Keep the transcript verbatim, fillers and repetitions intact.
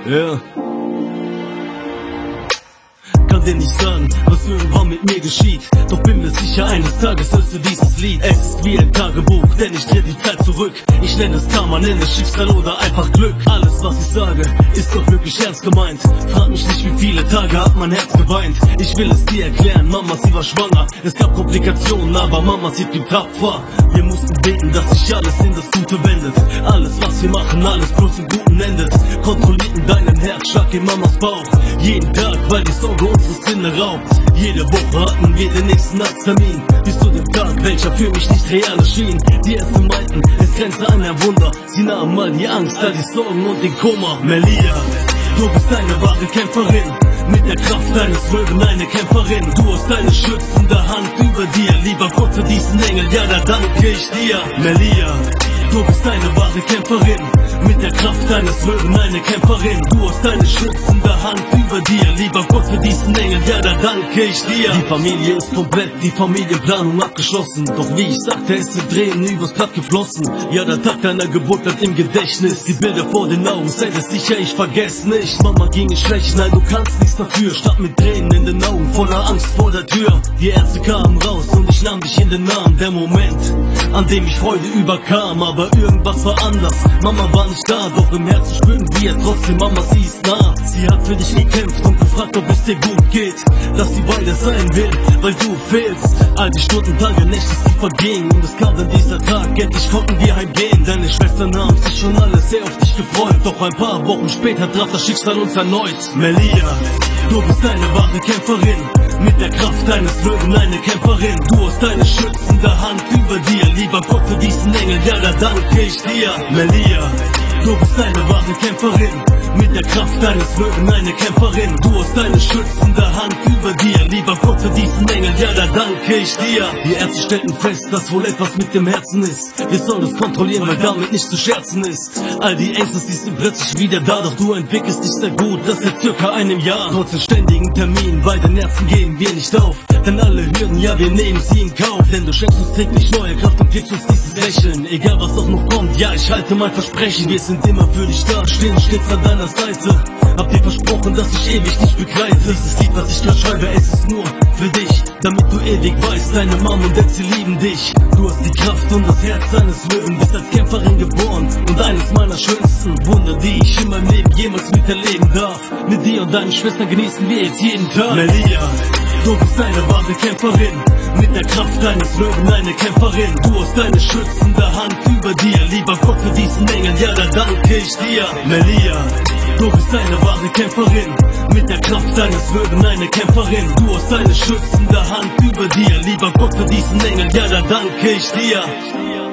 Ja. Kann dir nicht sagen, was irgendwann mit mir geschieht, doch bin mir sicher, eines Tages hörst du dieses Lied. Es ist wie ein Tagebuch, denn ich drehe die Zeit zurück. Ich nenne es Karma, nenne es Schicksal oder einfach Glück. Alles, was ich sage, ist doch wirklich ernst gemeint. Frag mich nicht, wie viele Tage hat mein Herz geweint. Ich will es dir erklären, Mama, sie war schwanger. Es gab Komplikationen, aber Mama, sie blieb tapfer. Wir mussten beten, dass sich alles in das Gute wendet. Alles, was wir machen, alles bloß im Guten endet. Kontrollierten deinen Herzschlag in Mamas Bauch. Jeden Tag, weil die Sorge unsere Sinne raubt. Jede Woche hatten wir den nächsten Arzttermin, bis zu dem Tag, welcher für mich nicht real erschien. Die Ärzte meinten, es grenze an ein Wunder. Sie nahmen mal die Angst, all die Sorgen und den Kummer. Melia, du bist eine wahre Kämpferin, mit der Kraft deines Löwen eine Kämpferin. Du hast eine schützende Hand über dir, lieber Gott für diesen Engel, ja da danke ich dir. Melia, du bist eine wahre Kämpferin, mit der Kraft deines Löwen eine Kämpferin. Du hast eine schützende Hand über dir, lieber Gott für diesen Engel, ja da danke ich dir. Die Familie ist komplett, die Familienplanung abgeschlossen. Doch wie ich sagte, es sind Tränen übers Blatt geflossen. Ja, der Tag deiner Geburt bleibt im Gedächtnis, die Bilder vor den Augen, sei dir sicher, ich vergess nicht. Mama ging es schlecht, nein, du kannst nichts dafür. Statt mit Tränen in den Augen, voller Angst vor der Tür. Die Ärzte kamen raus und ich nahm dich in den Arm. Der Moment, an dem ich Freude überkam, aber irgendwas war anders. Mama war nicht da, doch im Herzen spüren wir trotzdem, Mama, sie ist nah. Sie hat für dich gekämpft und gefragt, ob es dir gut geht, dass sie bei dir sein will, weil du fehlst. All die Stunden, Tage, Nächte, sie vergingen und es kam dann dieser Tag, endlich konnten wir heimgehen. Deine Schwestern haben sich schon alle sehr auf dich gefreut, doch ein paar Wochen später traf das Schicksal uns erneut. Melia, du bist eine wahre Kämpferin, mit der Kraft deines Löwen eine Kämpferin. Du hast eine schützende Hand über dir, lieber Gott für diesen Engel, ja da danke ich dir. Melia, du bist eine wahre Kämpferin, mit der Kraft deines Löwen eine Kämpferin. Du hast eine schützende Hand über dir, lieber Gott für diesen Engel, ja da danke ich dir. Die Ärzte stellten fest, dass wohl etwas mit dem Herzen ist. Wir sollen es kontrollieren, weil damit nicht zu scherzen ist. All die Ängste, sie sind plötzlich wieder da, doch du entwickelst dich sehr gut, das seit circa einem Jahr. Trotz des ständigen Termin bei den Ärzten geben wir nicht auf, denn alle Hürden, ja wir nehmen sie in Kauf. Denn du schenkst uns täglich neue Kraft und gibst uns dieses Lächeln, egal was auch noch kommt, ja ich halte mein Versprechen. Wir sind immer für dich da, stehen stets an deiner Seite. Hab dir versprochen, dass ich ewig dich begleite. Dieses Lied, was ich gerade schreibe, es ist nur für dich, damit du ewig weißt, deine Mom und Dad, sie lieben dich. Du hast die Kraft und das Herz eines Löwen, bist als Kämpferin geboren und eines meiner schönsten Wunder, die ich in meinem Leben jemals miterleben darf. Mit dir und deinen Schwestern genießen wir jetzt jeden Tag. Melia, du bist eine wahre Kämpferin, mit der Kraft deines Löwen eine Kämpferin. Du hast eine schützende Hand über dir, lieber Gott für diesen Engel, ja da danke ich dir. Melia, du bist eine wahre Kämpferin, mit der Kraft deines Löwen eine Kämpferin. Du hast eine schützende Hand über dir, lieber Gott für diesen Engel, ja da danke ich dir.